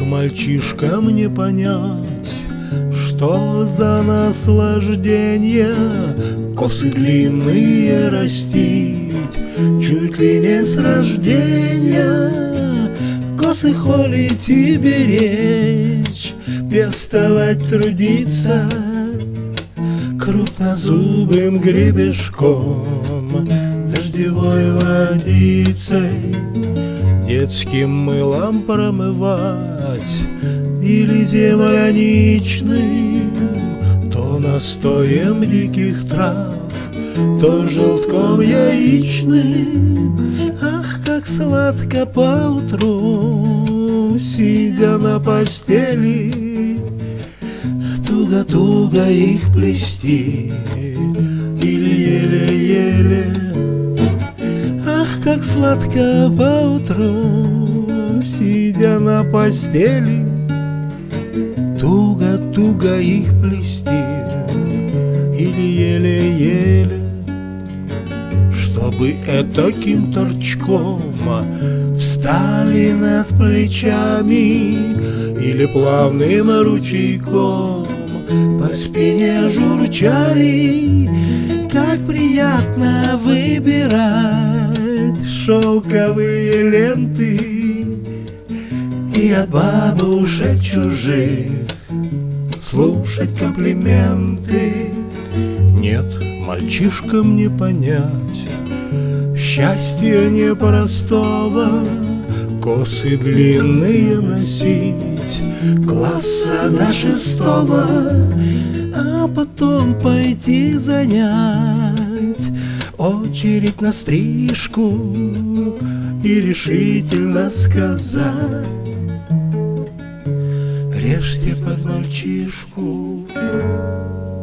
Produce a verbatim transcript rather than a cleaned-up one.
мальчишкам не понять, что за наслаждение косы длинные растить, чуть ли не с рождения. Косы холить и беречь, пестовать, трудиться крупнозубым гребешком, дождевой водицей, детским мылом промывать или земляничным, то настоем диких трав, то желтком яичным. Ах, как сладко поутру, сидя на постели, туго-туго их плести или еле-еле. Ах, как сладко поутру, сидя на постели, туго-туго их плести или еле-еле. Чтобы этаким торчком встали над плечами или плавным ручейком по спине журчали, как приятно выбирать шелковые ленты и от бабушек чужих слушать комплименты. Нет, мальчишкам не понять счастья непростого, косы длинные носить класса до шестого, а потом пойти занять очередь на стрижку и решительно сказать: режьте под мальчишку.